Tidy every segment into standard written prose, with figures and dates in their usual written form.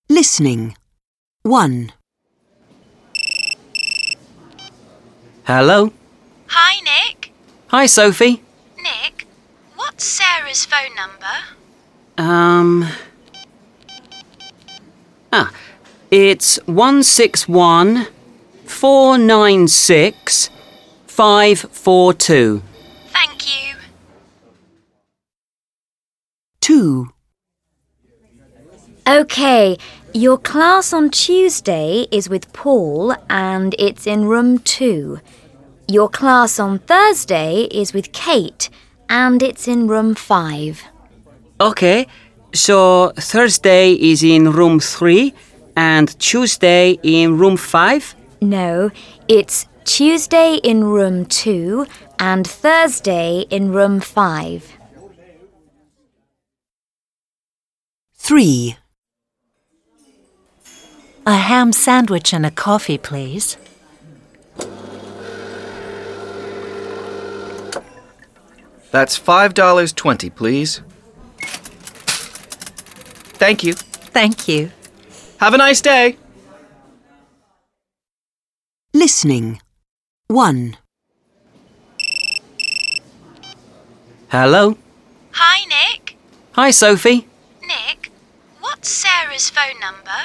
Listening. 1. Hello? Hi, Nick. Hi, Sophie. Nick, what's Sarah's phone number? It's 161 496 542. Thank you. 2. OK, your class on Tuesday is with Paul and it's in room 2. Your class on Thursday is with Kate and it's in room 5. Okay, so Thursday is in room 3 and Tuesday in room 5? No, it's Tuesday in room 2 and Thursday in room 5. 3. A ham sandwich and a coffee, please. That's $5.20, please. Thank you. Thank you. Have a nice day. Listening. 1. Hello? Hi, Nick. Hi, Sophie. Nick, what's Sarah's phone number?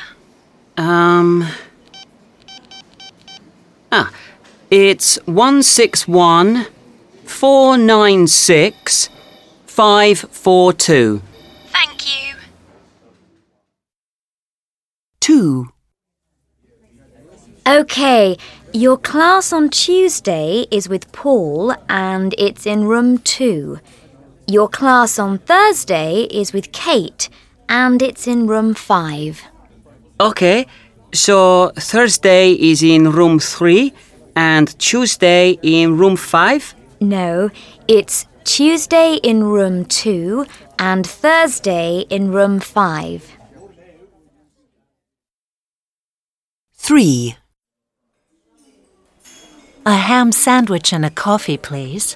It's 161 496 542. Thank you. 2. OK, your class on Tuesday is with Paul and it's in room 2. Your class on Thursday is with Kate and it's in room 5. Okay, so Thursday is in room 3 and Tuesday in room 5? No, it's Tuesday in room 2 and Thursday in room 5. 3. A ham sandwich and a coffee, please.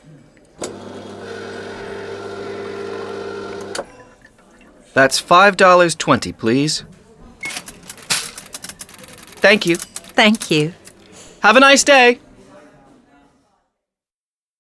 That's $5.20, please. Thank you. Thank you. Have a nice day.